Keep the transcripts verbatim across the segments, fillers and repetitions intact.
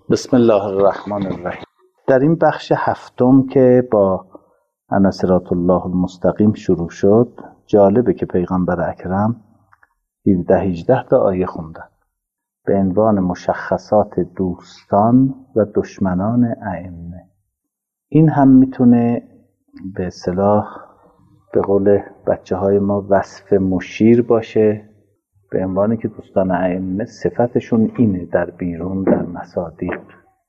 بسم الله الرحمن الرحیم. در این بخش هفتم که با انا صراط الله المستقیم شروع شد، جالبه که پیغمبر اکرم هفده هجده تا آیه خوندن به عنوان مشخصات دوستان و دشمنان ائمه. این هم میتونه به اصطلاح به قول بچه های ما وصف مشیر باشه، به عنوانی که دوستان ائمه صفتشون اینه در بیرون در مصادیق.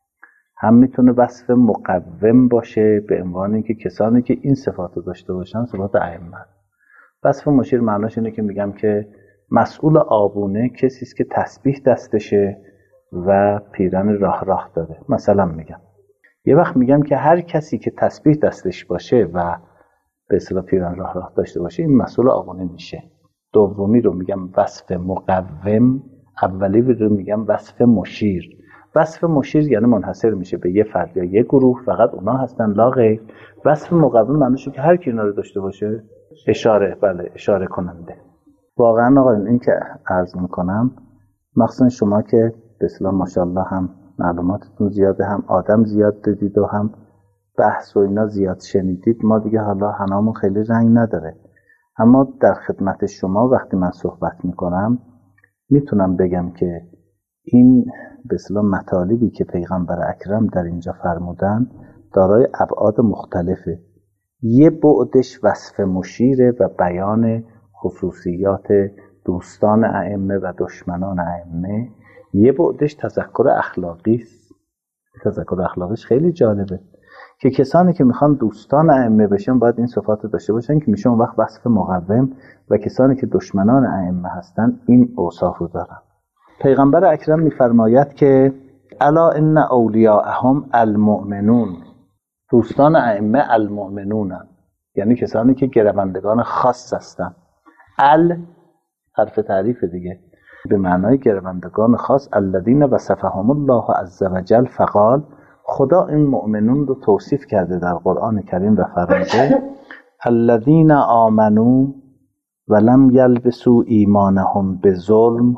هم میتونه وصف مقوم باشه به عنوانی که کسانی که این صفات رو داشته باشن صفات ائمه. وصف مشیر معناش اینه که میگم که مسئول آبونه کسی است که تسبیح دستشه و پیرن راه راه داره. مثلا میگم یه وقت میگم که هر کسی که تسبیح دستش باشه و به اصطلاح پیرن راه راه داشته باشه این مسئول آبونه میشه. دومی رو میگم وصف مقوم، اولی رو میگم وصف مشیر. وصف مشیر یعنی منحصر میشه به یه فرد یا یه گروه، فقط اونا هستن لا غیر. وصف مقوم معنیشه که هر کی اینا رو داشته باشه اشاره، بله اشاره کننده. واقعا آقا این که عرض میکنم، مخصوصا شما که به اصطلاح ماشاءالله هم معلوماتتون زیاده، هم آدم زیاد دیدید و هم بحث و اینا زیاد شنیدید، ما دیگه حالا حنامون خیلی رنگ نداره. اما در خدمت شما وقتی من صحبت میکنم میتونم بگم که این به اصطلاح مطالبی که پیغمبر اکرم در اینجا فرمودن دارای ابعاد مختلفه. یه بعدش وصف مشیره و بیان خصوصیات دوستان ائمه و دشمنان ائمه، یه بعدش تذکر اخلاقی است. تذکر اخلاقیش خیلی جالبه که کسانی که میخوان دوستان ائمه بشن باید این صفات رو داشته باشن که میشه اون وقت وصف مقوم، و کسانی که دشمنان ائمه هستن این اوصاف رو دارن. پیغمبر اکرم میفرماید که الا ان اولیاءهم المؤمنون، دوستان ائمه المؤمنونن، یعنی کسانی که گروندگان خاص هستن. ال حرف تعریف دیگه به معنای گروندگان خاص. الذین وصفهم الله عز وجل فقال، خدا این مؤمنون رو توصیف کرده در قرآن کریم و فرموده الذین آمنوا ولم یلبسوا ایمانهم بظلم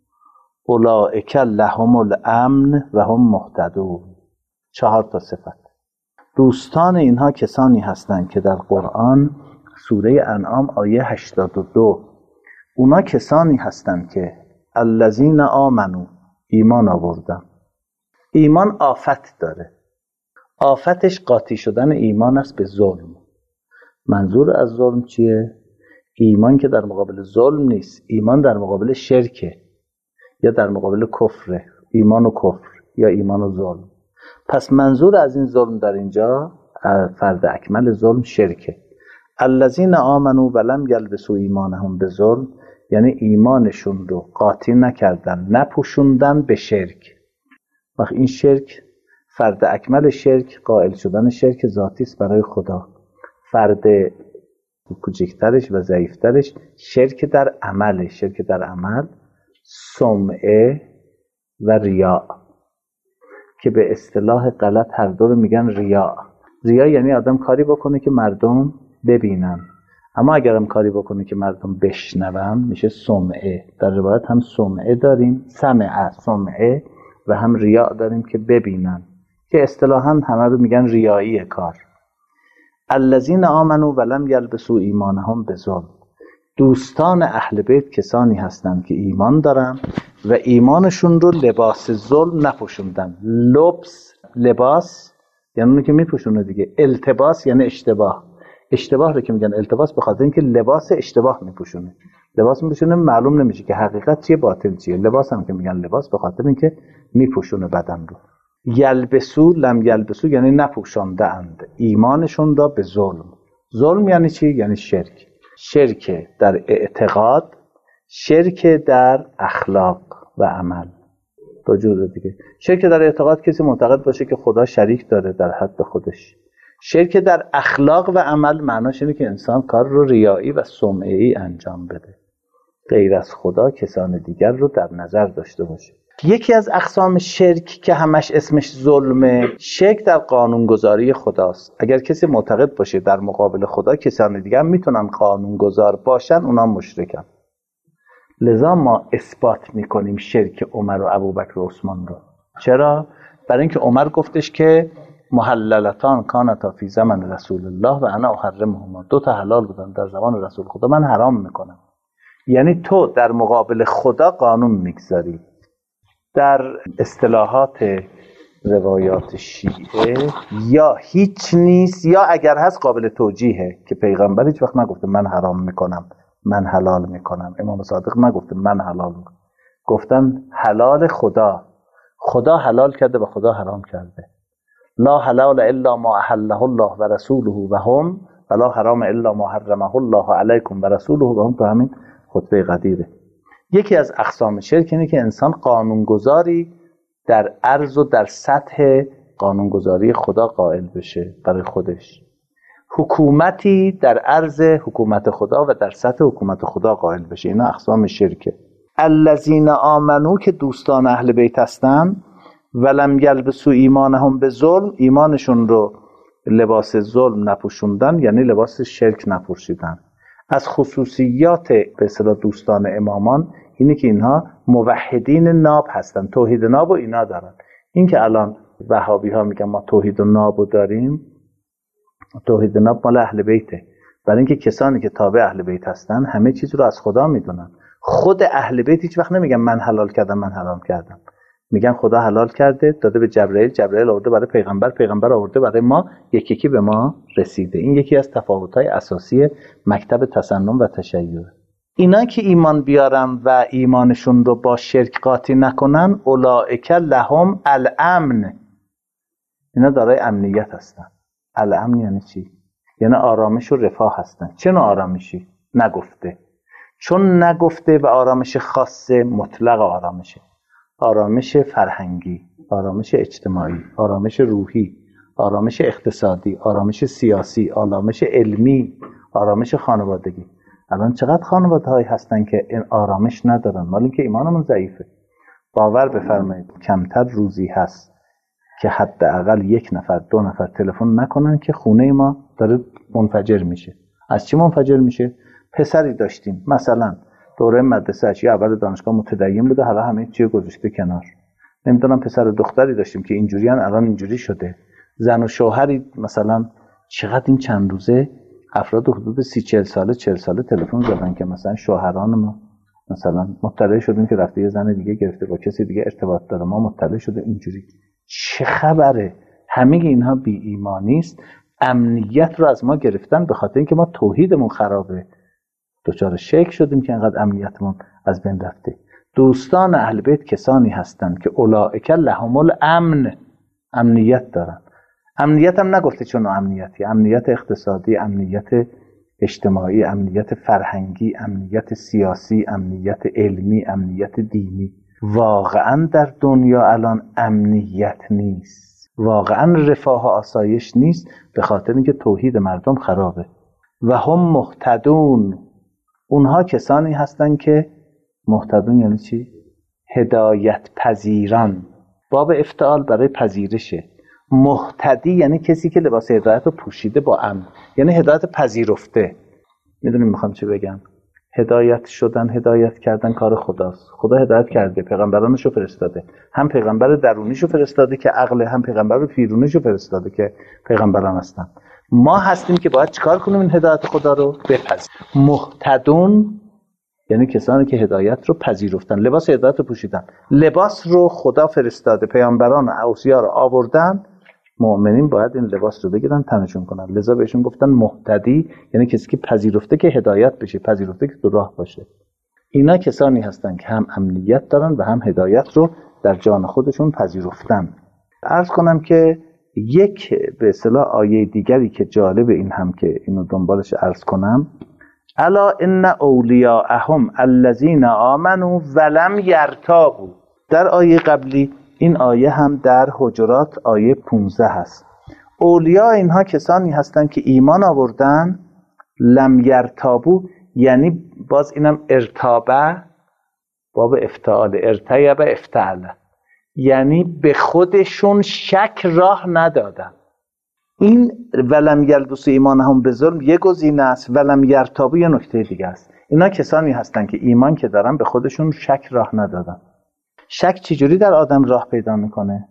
اولئک لهم الامن و هم مهتدون. چهار تا صفت. دوستان اینها کسانی هستند که در قرآن سوره انعام آیه هشتاد و دو، اونا کسانی هستند که الذین آمنوا، ایمان آوردن. ایمان آفت داره، آفتش قاطی شدن ایمان است به ظلم. منظور از ظلم چیه؟ ایمان که در مقابل ظلم نیست، ایمان در مقابل شرکه یا در مقابل کفره، ایمان و کفر یا ایمان و ظلم. پس منظور از این ظلم در اینجا فرد اکمل ظلم شرکه. الذین آمنوا ولم یلبسوا ایمانهم بظلم، یعنی ایمانشون رو قاطی نکردن، نپوشوندن به شرک. وقت این شرک فرد اکمل شرک قائل شدن شرک ذاتی است برای خدا. فرد کوچکترش و ضعیفترش شرک در عمل، شرک در عمل سمعه و ریا، که به اصطلاح غلط هر دو رو میگن ریا. ریا یعنی آدم کاری بکنه که مردم ببینن، اما اگرم کاری بکنه که مردم بشنون میشه سمعه. در روایت هم سمعه داریم، سمعه سمعه، و هم ریا داریم که ببینن، که اصطلاحاً همه رو میگن ریایی کار. الذین آمنوا ولم یلبسوا ایمانهم بظلم، دوستان اهل بیت کسانی هستند که ایمان دارن و ایمانشون رو لباس ظلم نپوشوندن. لبس، لباس یعنی اونی که میپوشونه دیگه. التباس یعنی اشتباه. اشتباه رو که میگن التباس به خاطر اینکه لباس اشتباه میپوشونه. لباس میپوشونه معلوم نمیشه که حقیقت چیه باطل چیه. لباس هم که میگن لباس به خاطر اینکه میپوشونه بدن رو. یلبسو، لم یلبسو یعنی نپوشانده اند ایمانشون را به ظلم. ظلم یعنی چی؟ یعنی شرک. شرک در اعتقاد، شرک در اخلاق و عمل. دو جور دیگه. شرک در اعتقاد کسی معتقد باشه که خدا شریک داره در حد خودش. شرک در اخلاق و عمل معناش اینه که انسان کار رو ریایی و سمعی انجام بده، غیر از خدا کسان دیگر رو در نظر داشته باشه. یکی از اقسام شرک که همش اسمش ظلمه، شرک در قانونگذاری خداست. اگر کسی معتقد باشه در مقابل خدا کسان دیگر میتونن قانونگذار باشن، اونا مشرکن. لذا ما اثبات میکنیم شرک عمر و ابوبکر و عثمان رو. چرا؟ برای اینکه عمر گفتش که محللتان کانتا فی زمن رسول الله و انا احرمهما، دو تا حلال بودن در زمان رسول خدا، من حرام میکنم. یعنی تو در مقابل خدا قانون میگذاری. در اصطلاحات روایات شیعه یا هیچ نیست یا اگر هست قابل توجیهه که پیغمبر هیچ وقت نگفته من حرام میکنم من حلال میکنم. امام صادق نگفته من حلال میکنم، گفتن حلال خدا، خدا حلال کرده و خدا حرام کرده. لا حلال الا ما احله الله و رسوله و هم ولا حرام الا ما حرمه الله علیکم و رسوله و هم. تو همین خطبه قدیره. یکی از اقسام شرک اینه که انسان قانونگذاری در عرض و در سطح قانونگذاری خدا قائل بشه برای خودش، حکومتی در عرض حکومت خدا و در سطح حکومت خدا قائل بشه. اینا اقسام شرکه. الذین آمنو که دوستان اهل بیت هستن، ولم یلبسوا ایمانهم به ظلم، ایمانشون رو لباس ظلم نپوشوندن، یعنی لباس شرک نپوشیدن. از خصوصیات به اصطلاح دوستان امامان اینه که اینها موحدین ناب هستن، توحید ناب و اینا دارن. این که الان وهابی ها میگن ما توحید ناب داریم، توحید ناب مال اهل بیته، برای اینکه کسانی که تابع اهل بیت هستن همه چیز رو از خدا میدونن. خود اهل بیت هیچ وقت نمیگن من حلال کردم من حرام کردم، میگن خدا حلال کرده داده به جبرئیل، جبرئیل آورده برای پیغمبر، پیغمبر آورده برای ما، یکی یکی به ما رسیده. این یکی از تفاوت‌های اساسی مکتب تسنن و تشیع. اینا که ایمان بیارن و ایمانشون رو با شرک قاطی نکنن، اولئک لهم الامن، اینا دارای امنیت هستن. الامن یعنی چی؟ یعنی آرامش و رفاه هستن. چه نوع آرامشی؟ نگفته. چون نگفته و آرامش خاصه، مطلق آرامشه. آرامش فرهنگی، آرامش اجتماعی، آرامش روحی، آرامش اقتصادی، آرامش سیاسی، آرامش علمی، آرامش خانوادگی. الان چقدر خانواده هایی هستن که این آرامش ندارن، مال اینکه ایمانمون ضعیفه. باور بفرمایید کمتر روزی هست که حداقل یک نفر دو نفر تلفن نکنن که خونه ما داره منفجر میشه. از چی منفجر میشه؟ پسری داشتیم مثلا دوره مدرسه یا اول دانشگاه متدین بوده، حالا همه چیو گذاشته کنار. نمیدونم پسر دختری داشتیم که اینجوریان، الان اینجوری شده. زن و شوهری مثلا چقدر این چند روزه افراد حدود سی چهل ساله چهل ساله تلفن زدن که مثلا شوهران ما مثلا مطلع شدیم که رفته یه زن دیگه گرفته با کسی دیگه ارتباط داره، ما مطلع شده اینجوری. چه خبره؟ همه اینها بی ایمانی است. امنیت رو از ما گرفتن به خاطر اینکه ما توحیدمون خرابه، دچار شک شدیم که انقدر امنیتمون از بین رفته. دوستان اهل بیت کسانی هستند که اولئک لهم الامن، امنیت دارن. امنیت هم نگفته چون امنیتی، امنیت اقتصادی، امنیت اجتماعی، امنیت فرهنگی، امنیت سیاسی، امنیت علمی، امنیت دینی. واقعا در دنیا الان امنیت نیست، واقعا رفاه و آسایش نیست، به خاطر اینکه توحید مردم خرابه. و هم مهتدون، اونها کسانی هستن که مهتدون یعنی چی؟ هدایت پذیران، باب افتعال برای پذیرشه. مهتدی یعنی کسی که لباس هدایت رو پوشیده با امن، یعنی هدایت پذیرفته. میدونیم میخوام چی بگم؟ هدایت شدن، هدایت کردن کار خداست. خدا هدایت کرده، پیغمبرانشو فرستاده، هم پیغمبر درونیشو فرستاده که عقل، هم پیغمبر بیرونیشو فرستاده که پیغمبران هستن. ما هستیم که باید چیکار کنیم این هدایت خدا رو بپذیریم. مهتدون یعنی کسانی که هدایت رو پذیرفتن، لباس هدایت رو پوشیدن. لباس رو خدا فرستاده، پیامبران و اوصیا رو آوردن، مؤمنین باید این لباس رو بگیرن تنشون کنن. لذا بهشون گفتن مهتدی، یعنی کسی که پذیرفته که هدایت بشه، پذیرفته که تو راه باشه. اینا کسانی هستن که هم امنیت دارن و هم هدایت رو در جان خودشون پذیرفتن. عرض کنم که یک به اصطلاح آیه دیگری که جالب این هم که اینو دنبالش عرض کنم، الا ان اولیاءهم الذین آمنوا ولم یرتابوا. در آیه قبلی این آیه هم در حجرات آیه پانزده هست. اولیاء اینها کسانی هستند که ایمان آوردن، لم یرتابوا یعنی باز اینم ارتابه باب افتعال، ارتیب افتعل، یعنی به خودشون شک راه ندادن. این ولم یلبسوا ایمانهم به ظلم یک گزینه است، ولم یرتابوا یه نکته دیگه است. اینا کسانی هستن که ایمان که دارن به خودشون شک راه ندادن. شک چجوری در آدم راه پیدا میکنه؟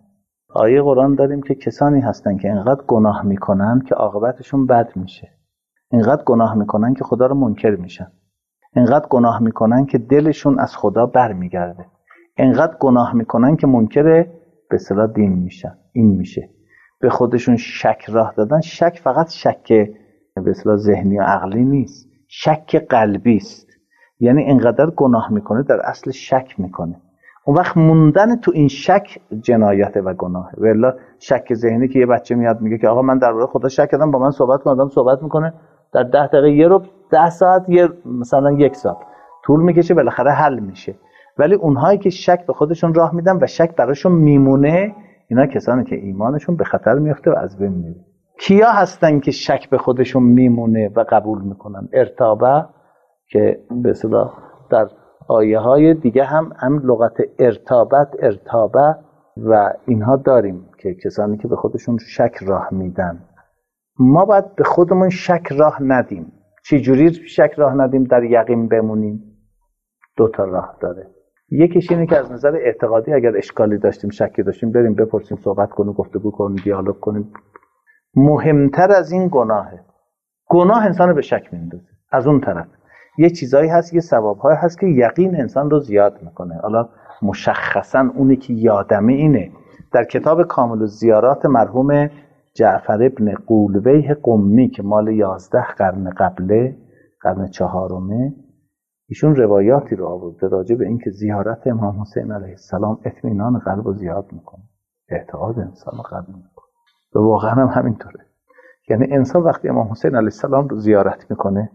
آیه قرآن داریم که کسانی هستن که اینقدر گناه میکنن که عاقبتشون بد میشه، اینقدر گناه میکنن که خدا رو منکر میشن، اینقدر گناه میکنن که دلشون از خدا برمیگرده، اینقدر گناه میکنن که منکر به اصطلاح دین میشن. این میشه به خودشون شک راه دادن. شک فقط شک به اصطلاح ذهنی و عقلی نیست، شک قلبی است. یعنی اینقدر گناه میکنه در اصل شک میکنه، اون وقت موندن تو این شک جنایت و گناهه. والا شک ذهنی که یه بچه میاد میگه که آقا من درباره خدا شک کردم، با من صحبت کنم، صحبت میکنه در ده دقیقه یه رو ده ساعت یه مثلا یک ساعت طول میکشه، بالاخره حل میشه. ولی اونهایی که شک به خودشون راه میدن و شک براشون میمونه، اینا کسانی که ایمانشون به خطر میفته و از بین میره. کیا هستن که شک به خودشون میمونه و قبول میکنن؟ ارتابه، که به اصطلاح در آیه های دیگه هم هم لغت ارتابت، ارتابه و اینها داریم که کسانی که به خودشون شک راه میدن. ما باید به خودمون شک راه ندیم. چی جوری شک راه ندیم در یقین بمونیم؟ دو تا راه داره. یکیش اینه که از نظر اعتقادی اگر اشکالی داشتیم، شکی داشتیم، بریم بپرسیم، صحبت کنیم، گفتگو کنیم، دیالوگ کنیم. مهمتر از این گناهه. گناه انسان به شک میندازه. از اون طرف یه چیزایی هست، یه ثواب‌هایی هست که یقین انسان رو زیاد میکنه. حالا مشخصا اونی که یادمه اینه در کتاب کامل الزیارات مرحوم جعفر ابن قولویه قمی که مال یازده قرن قبله، قرن چهارمه، ایشون روایاتی رو آورده راجع به این که زیارت امام حسین علیه السلام اطمینان قلب رو زیاد میکنه، اعتقاد انسان رو قوی میکنه. و واقعا هم همینطوره. یعنی انسان وقتی امام حسین علیه السلام رو زیارت میکنه،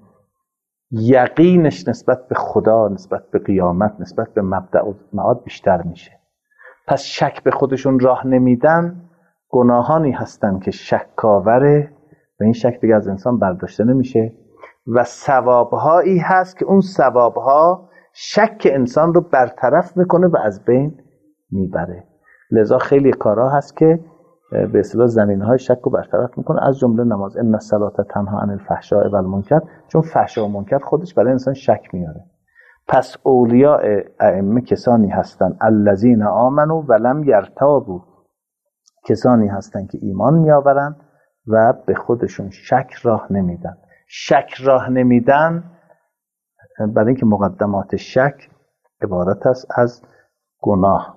یقینش نسبت به خدا، نسبت به قیامت، نسبت به مبدأ و معاد بیشتر میشه. پس شک به خودشون راه نمیدن گناهانی هستن که شکاوره و این شک دیگه از انسان برداشته نمیشه و ثوابهایی هست که اون ثوابها شک انسان رو برطرف میکنه و از بین میبره. لذا خیلی کارها هست که به اصطلاح زمینهای شک رو برطرف میکنه، از جمله نماز. ان الصلاة تنها عن الفحشاء و المنکر، چون فحشا و منکر خودش برای انسان شک میاره. پس اولیاء ائمه کسانی هستن الذین آمنوا ولم یرتابوا، کسانی هستن که ایمان میآورن و به خودشون شک راه نمیدن. شک راه نمیدن برای اینکه مقدمات شک عبارت است از گناه.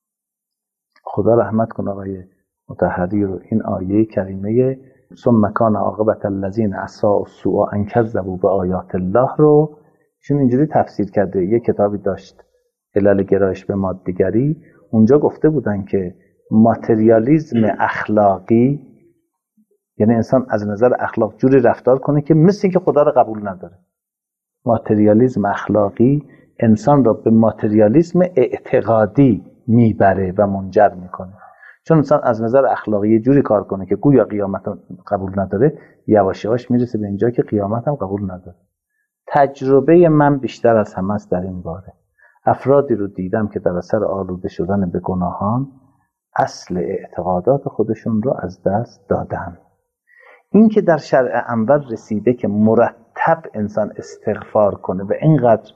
خدا رحمت کنه آقای مطهری رو. این آیه کریمه ثم کان عاقبة الذین اساءوا السوء ان کذبوا بآیات الله رو چون اینجوری تفسیر کرده. یه کتابی داشت علل گرایش به ماده‌گری، اونجا گفته بودن که ماتریالیسم اخلاقی یعنی انسان از نظر اخلاق جوری رفتار کنه که مثل اینکه خدا رو قبول نداره. ماتریالیسم اخلاقی انسان را به ماتریالیسم اعتقادی میبره و منجر میکنه. چون انسان از نظر اخلاقی جوری کار کنه که گویا قیامت رو قبول نداره، یواش یواش میرسه به اینجا که قیامت هم قبول نداره. تجربه من بیشتر از همه است در این باره. افرادی رو دیدم که در اثر آلوده شدن به گناهان اصل اعتقادات خودشون رو از دست دادن. این که در شرع انور رسیده که مرتب انسان استغفار کنه و اینقدر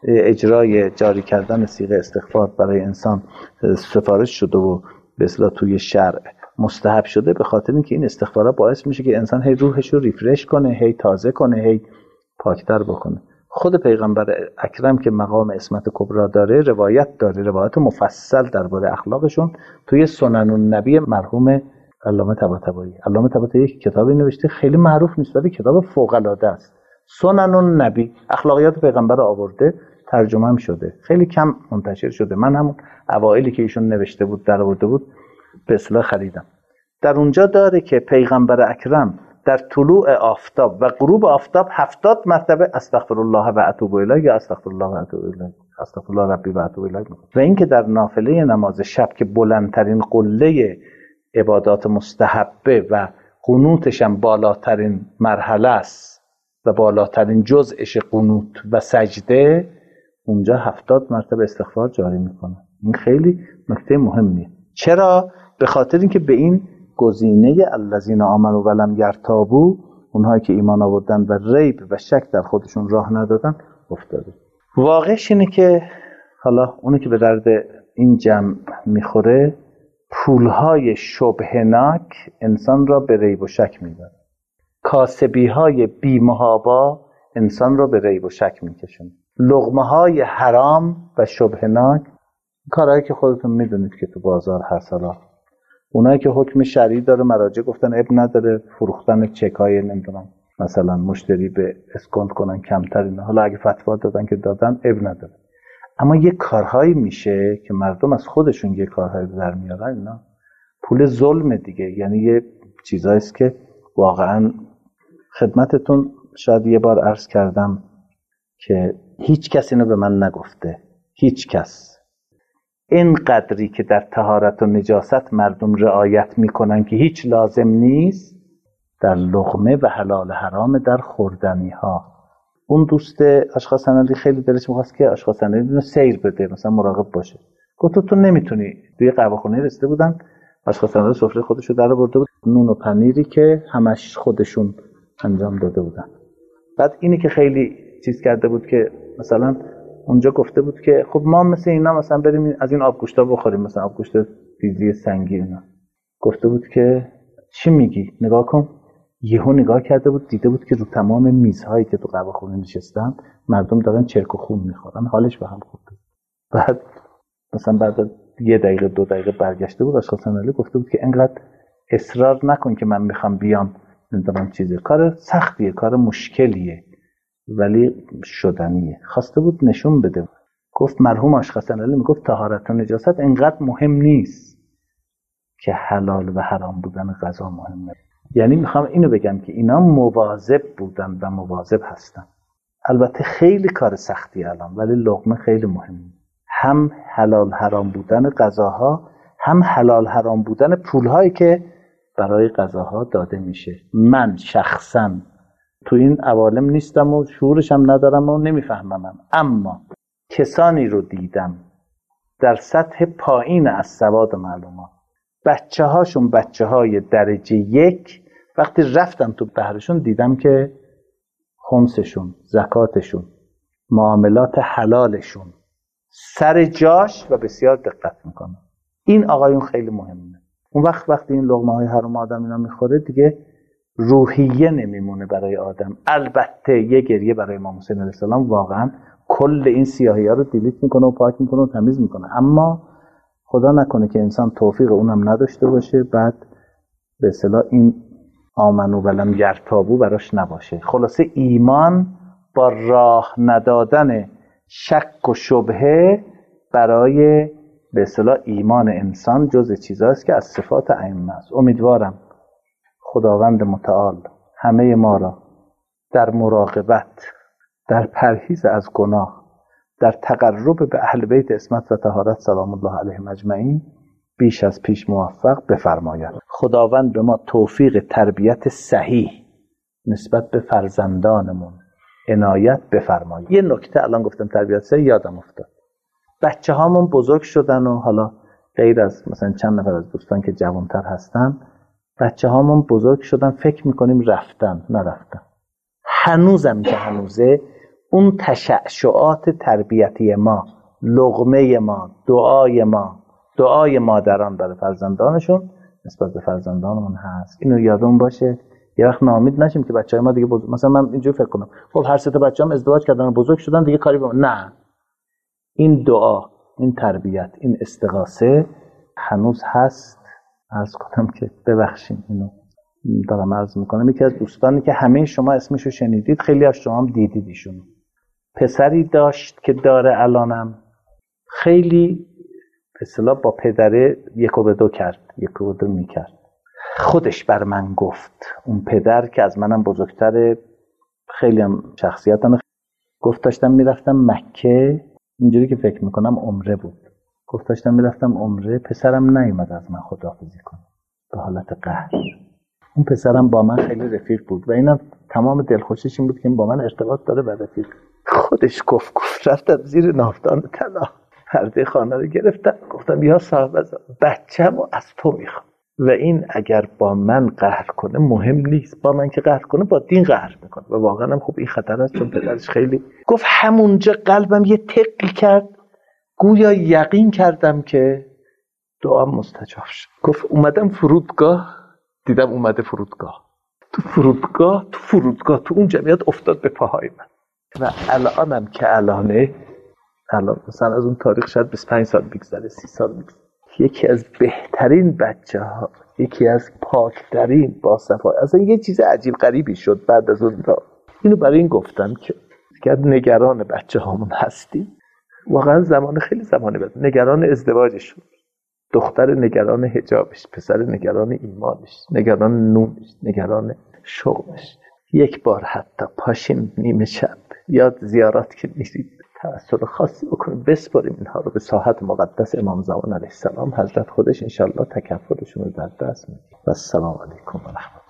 اجرای جاری کردن صیغه استغفار برای انسان سفارش شده و به اصطلاح توی شرع مستحب شده، به خاطر اینکه این استغفارا باعث میشه که انسان هی روحش رو ریفرش کنه، هی تازه کنه، هی پاکتر بکنه. خود پیغمبر اکرم که مقام عصمت کبرا داره، روایت داره، روایت مفصل درباره اخلاقشون توی سنن النبی مرحوم علامه طباطبایی. علامه طباطبایی یک کتابی نوشته، خیلی معروف نیست ولی کتاب فوق العاده است. سنن النبی، اخلاقیات پیغمبر رو آورده، ترجمه هم شده، خیلی کم منتشر شده. من همون اوایلی که ایشون نوشته بود در آورده بود به اصطلاح خریدم. در اونجا داره که پیغمبر اکرم در طلوع آفتاب و غروب آفتاب هفتاد مرتبه استغفر الله و اتوب الیه یا استغفر الله و اتوب الیه، استغفر الله ربی و اتوب الیه. و اینکه در نافله نماز شب که بلندترین قله عبادات مستحبه و قنوتش هم بالاترین مرحله است و بالاترین جزءش قنوت و سجده، اونجا هفتاد مرتبه استغفار جاری میکنه. این خیلی نکته مهمیه. چرا؟ به خاطر اینکه به این گزینه الذین آمنوا ولم یرتابوا، اونهایی که ایمان آوردن و ریب و شک در خودشون راه ندادن، افتاده. واقعش اینه که حالا اونی که به درد این جمع میخوره پولهای شبهناک انسان را به ریب و شک می‌برد. کاسبی‌های بی‌محابا انسان را به ریب و شک می‌کشند. لقمه‌های حرام و شبهناک، کارهایی که خودتون می‌دونید که تو بازار هست، حالا اونایی که حکم شرعی داره، مراجع گفتن اب نداره، فروختن چکای نمیدونم مثلا مشتری به اسکانت کنن کمتر، اینا حالا اگه فتوا دادن که دادن اب نداره. اما یه کارهایی میشه که مردم از خودشون یه کارهایی در میارن، اینا پول ظلم دیگه. یعنی یه چیزایی است که واقعا خدمتتون شاید یه بار عرض کردم که هیچ کس اینو به من نگفته، هیچ کس. این قدری که در طهارت و نجاست مردم رعایت میکنن که هیچ لازم نیست، در لقمه و حلال حرام در خوردنی ها. اون دوست آشقاسنالی خیلی دلش می‌خواست که آشقاسنالی اینو سیر بده، مثلا مراقب باشه. گفت تو نمیتونی. توی قهوه‌خونه رسیده بودن، آشقاسنالی سفره خودشو در آورده بود، نون و پنیری که همش خودشون انجام داده بودن. بعد اینی که خیلی چیز کرده بود که مثلا اونجا گفته بود که خب ما مثل اینا مثلا بریم از این آبگوشتا بخوریم، مثلا آبگوشت دیزی سنگی اینا. گفته بود که چی میگی؟ نگاه کن. یهو نگاه کرده بود، دیده بود که رو تمام میزهایی که تو قهوه‌خونه نشستن مردم دارن چرک و خون میخورن، حالش به هم خورده. بعد مثلا بعد یه دقیقه دو دقیقه برگشته بود، آشقاسنالی گفته بود که انقدر اصرار نکن که من میخوام بیام، نمیدونم چیزه، کار سختیه، کار مشکلیه ولی شدنیه. خواسته بود نشون بده. گفت مرحوم آشقاسنالی میگفت طهارت و نجاست انقدر مهم نیست که حلال و حرام بودن غذا مهمه. یعنی میخوام اینو بگم که اینا مواظب بودن و مواظب هستن. البته خیلی کار سختی الان، ولی لقمه خیلی مهمه. هم حلال حرام بودن غذاها، هم حلال حرام بودن پولهایی که برای غذاها داده میشه. من شخصا تو این عوالم نیستم و شعورش هم ندارم و نمیفهمم، اما کسانی رو دیدم در سطح پایین از سواد و معلومات، بچه هاشون بچه های درجه یک، وقتی رفتم تو بحرشون دیدم که خمسشون، زکاتشون، معاملات حلالشون سر جاش و بسیار دقت میکنم. این آقایون خیلی مهمه. اون وقت وقتی این لقمه های حرام آدم اینا میخوره دیگه روحیه نمیمونه برای آدم. البته یه گریه برای امام حسین علیه السلام واقعا کل این سیاهی ها رو دیلیت میکنه و پاک میکنه و تمیز میکنه، اما خدا نکنه که انسان توفیق اونم نداشته باشه، بعد به اصطلاح این آمنو ولم یرتابو براش نباشه. خلاصه ایمان با راه ندادن شک و شبهه برای به اصطلاح ایمان انسان جز چیزاست که از صفات ائمه است. امیدوارم خداوند متعال همه ما را در مراقبت، در پرهیز از گناه، در تقرب به اهل بیت عصمت و طهارت سلام الله علیهم اجمعین بیش از پیش موفق بفرماید. خداوند به ما توفیق تربیت صحیح نسبت به فرزندانمون عنایت بفرماید. یه نکته الان گفتم تربیت صحیح یادم افتاد. بچه هامون بزرگ شدن و حالا غیر از مثلا چند نفر از دوستان که جوانتر هستن، بچه هامون بزرگ شدن، فکر میکنیم رفتن، نرفتن. هنوزم که هنوزه اون تشعشعات تربیتی ما، لقمه ما، دعای ما، دعای مادران برای فرزندانشون نسبت به فرزندانمون هست. اینو یادمون باشه. یه وقت ناامید نشیم که بچهای ما دیگه بزرگ، مثلا من اینجوری فکر کنم خب هر سه تا بچه‌ام ازدواج کردن و بزرگ شدن دیگه کاری با نه. این دعا، این تربیت، این استغاثه هنوز هست. عرض کنم که ببخشید اینو دارم عرض میکنم. یکی از دوستانی که همه شما اسمشو شنیدید، خیلی از شما هم دیدید، ایشون پسری داشت که داره الانم، خیلی به اصطلاح با پدره یکو به دو کرد، یکو به دو میکرد. خودش بر من گفت، اون پدر که از منم بزرگتره، خیلی هم شخصیتم، گفت داشتم میرفتم مکه، اینجوری که فکر میکنم عمره بود، گفت داشتم میرفتم عمره، پسرم نیومد از من خداحافظی کنه به حالت قهر. اون پسرم با من خیلی رفیق بود و اینا تمام دلخوشیش این بود که با من ارتباط داره و رفیق. خودش گفت گفت رفتم زیر ناودان طلا، پرده خانه رو گرفتم، گفتم یا صاحب بچه‌مو از تو میخوام و این اگر با من قهر کنه مهم نیست، با من که قهر کنه با دین قهر میکنه و واقعا هم خوب این خطر است، چون پدرش خیلی گفت همونجا قلبم یه تقی کرد، گویا یقین کردم که دعا مستجاب شد. گفت اومدم فرودگاه، دیدم اومده فرودگاه، تو فرودگاه تو فرودگاه تو اون جمعیت افتاد به پاهای من. و الانم که الانه، الان مثلا از اون تاریخ شاید بیست و پنج سال بگذره، سی سال بگذره، یکی از بهترین بچه ها، یکی از پاکترین، با صفا، اصلا یه چیز عجیب غریبی شد بعد از اون. را اینو برای این گفتم که که نگران بچه هامون هستیم. واقعا زمان خیلی زمانی بود نگران ازدواجش، دختر نگران حجابش، پسر نگران ایمانش، نگران نونش، نگران شغلش. یک بار حتی پاشیم نیمه شب یاد زیارت که میرید توسل خاصی بکنیم، بسپاریم اینها رو به ساحت مقدس امام زمان علیه السلام. حضرت خودش انشالله تکفلشون رو در دست میگیره. و السلام علیکم و رحمت